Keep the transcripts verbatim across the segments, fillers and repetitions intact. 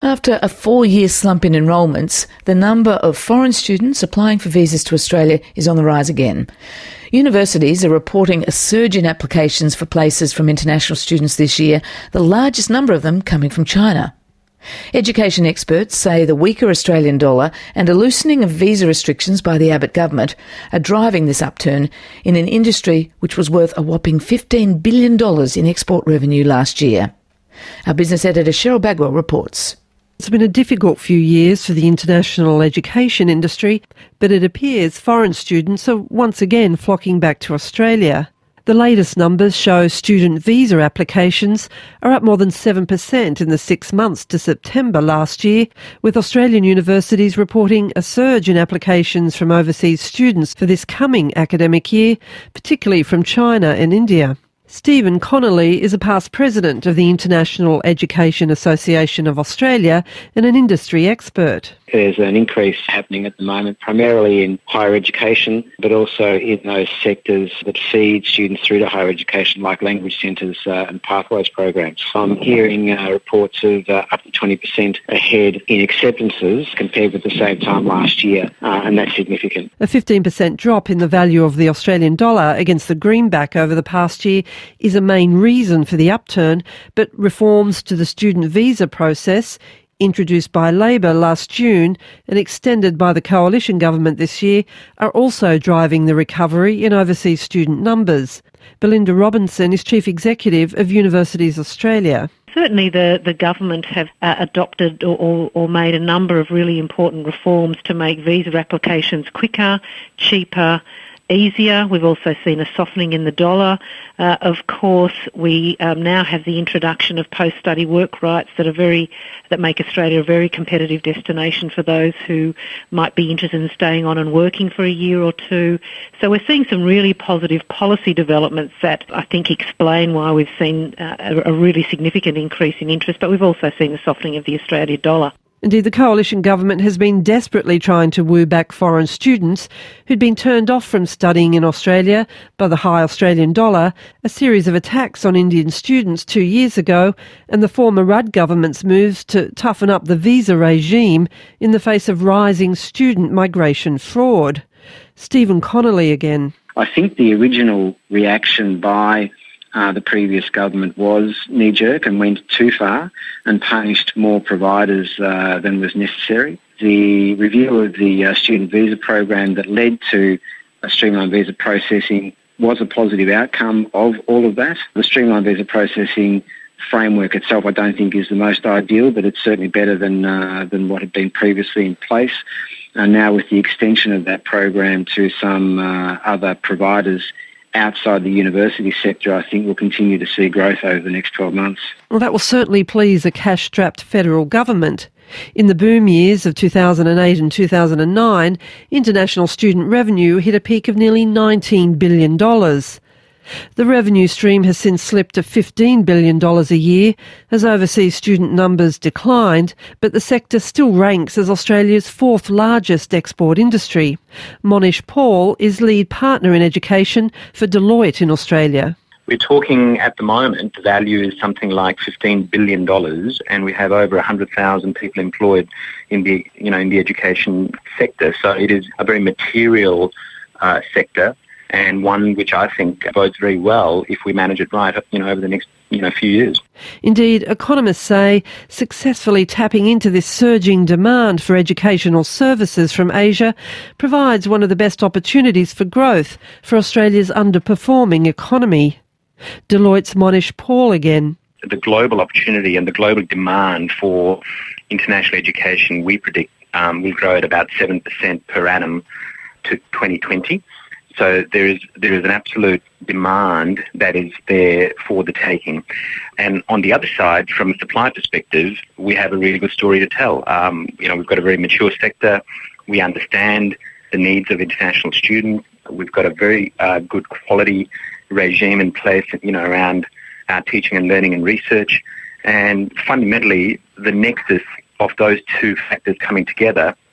After a four-year slump in enrolments, the number of foreign students applying for visas to Australia is on the rise again. Universities are reporting a surge in applications for places from international students this year, the largest number of them coming from China. Education experts say the weaker Australian dollar and a loosening of visa restrictions by the Abbott government are driving this upturn in an industry which was worth a whopping fifteen billion dollars in export revenue last year. Our business editor Cheryl Bagwell reports. It's been a difficult few years for the international education industry, but it appears foreign students are once again flocking back to Australia. The latest numbers show student visa applications are up more than seven percent in the six months to September last year, with Australian universities reporting a surge in applications from overseas students for this coming academic year, particularly from China and India. Stephen Connolly is a past president of the International Education Association of Australia and an industry expert. There's an increase happening at the moment, primarily in higher education, but also in those sectors that feed students through to higher education, like language centres uh, and pathways programs. I'm hearing uh, reports of uh, up to twenty percent ahead in acceptances compared with the same time last year, uh, and that's significant. A fifteen percent drop in the value of the Australian dollar against the greenback over the past year is a main reason for the upturn, but reforms to the student visa process, introduced by Labor last June and extended by the coalition government this year, are also driving the recovery in overseas student numbers. Belinda Robinson is Chief Executive of Universities Australia. Certainly the, the government have uh, adopted or, or, or made a number of really important reforms to make visa applications quicker, cheaper, easier. We've also seen a softening in the dollar. Uh, of course, we um, now have the introduction of post-study work rights that are very that make Australia a very competitive destination for those who might be interested in staying on and working for a year or two. So we're seeing some really positive policy developments that I think explain why we've seen uh, a, a really significant increase in interest, but we've also seen the softening of the Australian dollar. Indeed, the coalition government has been desperately trying to woo back foreign students who'd been turned off from studying in Australia by the high Australian dollar, a series of attacks on Indian students two years ago, and the former Rudd government's moves to toughen up the visa regime in the face of rising student migration fraud. Stephen Connolly again. I think the original reaction by Uh, the previous government was knee-jerk and went too far and punished more providers uh, than was necessary. The review of the uh, student visa program that led to a streamlined visa processing was a positive outcome of all of that. The streamlined visa processing framework itself I don't think is the most ideal, but it's certainly better than uh, than what had been previously in place. And now with the extension of that program to some uh, other providers outside the university sector, I think we'll continue to see growth over the next twelve months. Well, that will certainly please a cash-strapped federal government. In the boom years of two thousand eight and two thousand nine, international student revenue hit a peak of nearly nineteen billion dollars. The revenue stream has since slipped to fifteen billion dollars a year as overseas student numbers declined, but the sector still ranks as Australia's fourth largest export industry. Monish Paul is lead partner in education for Deloitte in Australia. We're talking at the moment, the value is something like fifteen billion dollars, and we have over one hundred thousand people employed in the, you know, in the education sector. So it is a very material uh, sector, and one which I think bodes very well if we manage it right, you know, over the next, you know, few years. Indeed, economists say successfully tapping into this surging demand for educational services from Asia provides one of the best opportunities for growth for Australia's underperforming economy. Deloitte's Monish Paul again. The global opportunity and the global demand for international education, we predict, um, will grow at about seven percent per annum to twenty twenty. So there is there is an absolute demand that is there for the taking. And on the other side, from a supply perspective, we have a really good story to tell. Um, you know, we've got a very mature sector. We understand the needs of international students. We've got a very uh, good quality regime in place, you know, around uh, teaching and learning and research. And fundamentally, the nexus of those two factors coming together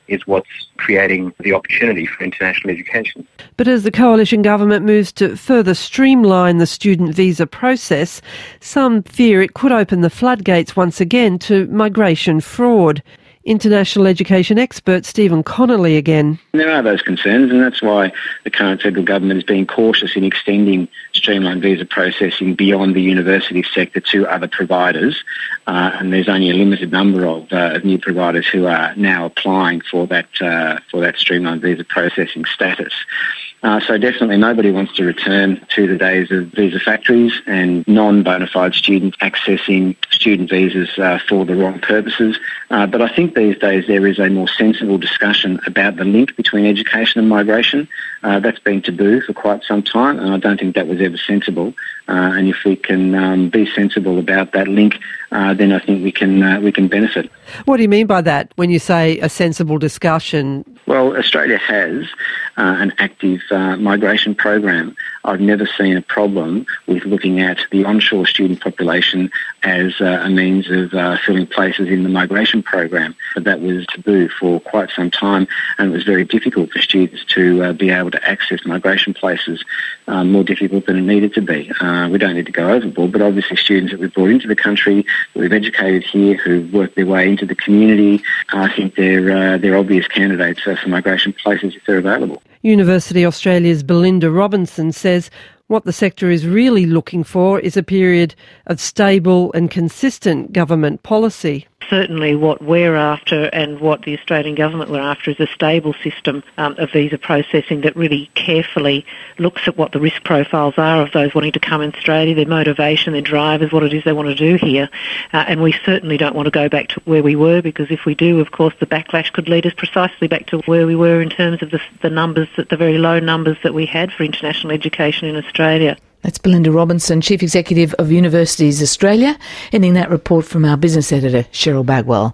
is what's creating the opportunity for international education. But as the coalition government moves to further streamline the student visa process, some fear it could open the floodgates once again to migration fraud. International education expert Stephen Connolly again. There are those concerns, and that's why the current federal government is being cautious in extending streamlined visa processing beyond the university sector to other providers. Uh, and there's only a limited number of, uh, of new providers who are now applying for that uh, for that streamlined visa processing status. Uh, so definitely nobody wants to return to the days of visa factories and non-bona fide students accessing student visas uh, for the wrong purposes. Uh, but I think these days there is a more sensible discussion about the link between education and migration. Uh, that's been taboo for quite some time, and I don't think that was ever sensible. Uh, and if we can um, be sensible about that link, uh, then I think we can uh, we can benefit. What do you mean by that when you say a sensible discussion? Well, Australia has uh, an active uh, migration program. I've never seen a problem with looking at the onshore student population as uh, a means of uh, filling places in the migration program. But that was taboo for quite some time, and it was very difficult for students to uh, be able to access migration places, uh, more difficult than it needed to be. Uh, we don't need to go overboard, but obviously students that we've brought into the country, that we've educated here, who've worked their way into the community, I think they're, uh, they're obvious candidates for migration places if they're available. University Australia's Belinda Robinson says what the sector is really looking for is a period of stable and consistent government policy. Certainly what we're after and what the Australian government were after is a stable system um, of visa processing that really carefully looks at what the risk profiles are of those wanting to come in Australia, their motivation, their drivers, what it is they want to do here. Uh, and we certainly don't want to go back to where we were, because if we do, of course, the backlash could lead us precisely back to where we were in terms of the, the numbers, the very low numbers that we had for international education in Australia. That's Belinda Robinson, Chief Executive of Universities Australia, ending that report from our business editor, Cheryl Bagwell.